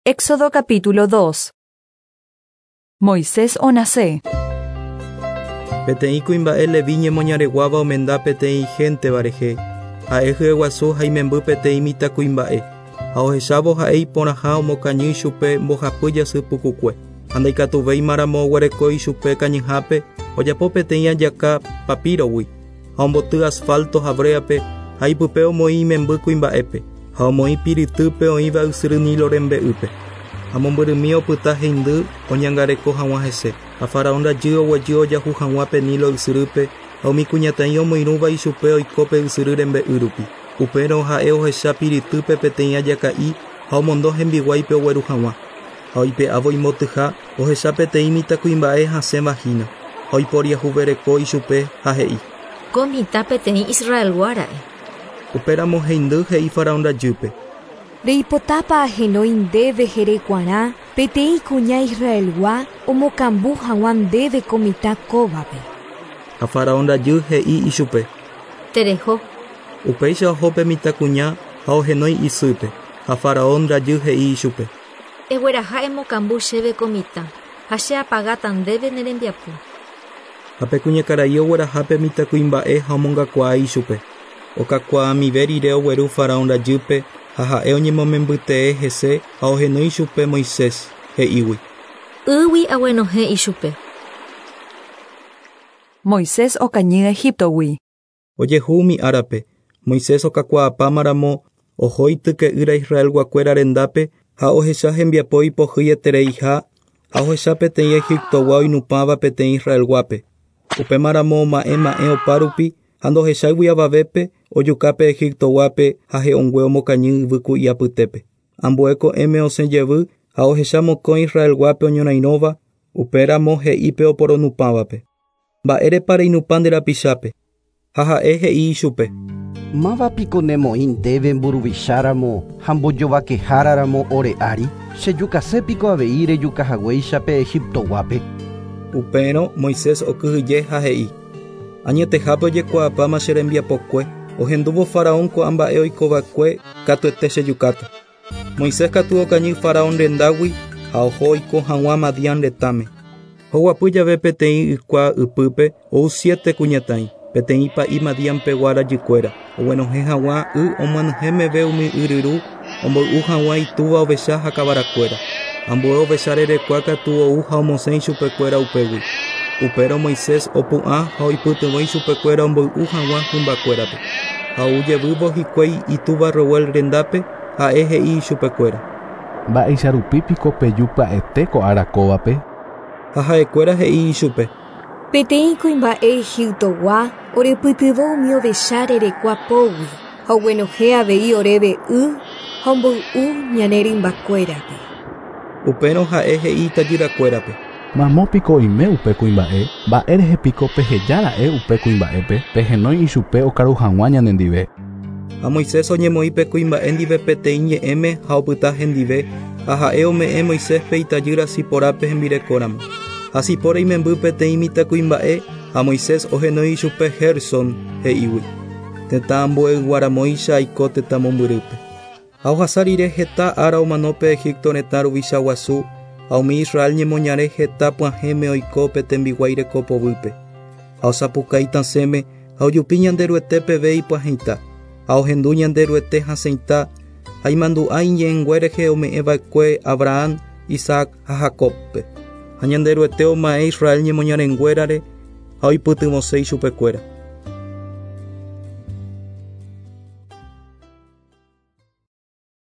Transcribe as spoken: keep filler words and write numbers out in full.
Éxodo capítulo dos. Moisés onase. Peteĩ kuimba'e Leví ñemoñareguáva omenda peteĩ gente varehe. Ha'e hyeguasu ha imemby peteĩ mitãkuimba'e. Ha ohechávo ha'e iporãha omokañy chupe mbohapy jasy pukukue. Ha ndaikatuvéimaramo oguerekói chupe kañyhápe ojapo peteĩ ajaka papírogui. Ha omboty asfalto ha bréape ha ipype omoĩ imemby kuimba'épe. Ha omoĩ pirytýpe oĩva ysyry Nilo rembe'ýpe. Ha mombyrymi opyta heindy oñangareko hag̃ua hese. Ha Faraón rajy oguejy ojahu hag̃uápe Nilo ysyrýpe ha umi kuñataĩ omoirũva ichupe oiko pe ysyry rembe'y rupi. Upérõ ha'e ohecha pirytýpe peteĩ ajaka'i ha omondo hembiguáipe ogueru hag̃ua. Ha oipe'ávo imbotyha ohecha peteĩ mitãkuimba'e hasẽvahína. Ha oiporiahuvereko ichupe ha he'i: Ko mitã peteĩ Israelguára'e. Upéramo heindy he'i Faraón rajýpe: Reipotápa ahenói ndéve herekuarã peteĩ kuña Israelgua omokambu hag̃ua ndéve ko mitã kóvape. Ha Faraón rajy he'i ichupe: Tereho. Upéicha ohópe mitãkuña ha ohenói isýpe. Ha Faraón rajy he'i ichupe: Egueraha emokambu chéve ko mitã ha che apagáta ndéve ne rembiapu. Ha pe kuñakarai oguerahápe mitãkuimba'e ha omongakuaa ichupe. Okakuaamive rire ogueru Faraón rajýpe ha ha'e oñemomembytee hese ha ohenói chupe Moisés he'ígui: Ýgui aguenohẽ ichupe. Moisés okañy Egiptogui. Ojehu umi árape, Moisés okakuaapámaramo oho ityke'ýra Israelguakuéra rendápe ha ohecha hembiapo ipohýietereiha ha ohecha peteĩ Egiptogua oinupãva peteĩ Israelguápe. Upémaramo oma'ẽ opa rupi ha ndohecháigui avavépe ojuka pe Egiptoguápe ha he'õngue omokañy yvyku'i apytépe. Ambue ko'ẽme osẽjevy ha ohecha mokõi Israelguápe oñorairõva. Upéramo he'i pe oporonupãvape: Mba'érepa reinupã nde rapichápe. Ha ha'e he'i ichupe: Mávapiko nemoĩ ndéve mburuvicháramo ha mbojovakeháraramo ore ári chejukasépiko avei rejukahaguéicha pe Egiptoguápe. Upérõ Moisés okyhyje ha he'i: Añetehápe ojekuaapáma che rembiapokue. Ohendúvo Faraón ko amba'e oikovakue katuete chejukáta. Moisés katu okañy Faraón rendágui ha oho oiko hag̃ua Madián retãme. Hoguapy jave peteĩ ykua ipype ou siete kuñataĩ. Peteĩ pa'i Madián pegua rajykuéra. Oguenohẽ hag̃ua y omyenyhẽ meve umi yryru omboy'u hag̃ua itúva ovecha ha kavarakuéra. Ambue ovecha rerekua katu ou ha omosẽ ichupekuéra upégui. Upérõ Moisés opu'ã ha oipytyvõ ichupekuéra omboy'u hag̃ua hymbakuérape. Ha oujevývo hikuái itúva Reuel rendápe ha'e he'i ichupekuéra: Mba'éicharupípiko pejupa'ete ko arakóvape. Ha ha'ekuéra he'i ichupe: Peteĩ kuimba'e Egiptogua orepytyvõ umi ovecha rerekua pógui ha oguenohẽ avei oréve y ha omboy'u ñane rymbakuérape. Upérõ ha'e he'i itajyrakuérape: Mamópiko oime upe kuimba'e, mba'érehepiko pehejára'e upe kuimba'épe pehenói ichupe okaru hag̃ua ñanendive. Ha Moisés oñemoĩ pe kuimba'e ndive peteĩ ñe'ẽme ha opyta hendive ha ha'e ome'ẽ Moisés pe itajýra Siporápe hembirekóramo. Ha Sipora imemby peteĩ mitãkuimba'e ha Moisés ohenói ichupe Gerson he'ígui. Tetã ambue'yguaramóicha aiko tetã mombyrýpe. Ha ohasa rire heta ára omano pe Egipto retã ruvicha guasu ha umi Israel ñemoñare heta pyahẽme oiko pe tembiguai reko povýpe. Ha osapukái tasẽme ha ojupi ñande ryete peve ipyahẽita ha ohendu ñande ryete hasẽita ha imandu'a iñe'ẽnguérehe ome'ẽva'ekue Abraham, Isaac ha Jakobpe. Ha ñande ryete oma'ẽ Israel ñemoñarenguérare ha oipytyvosẽ ichupekuéra.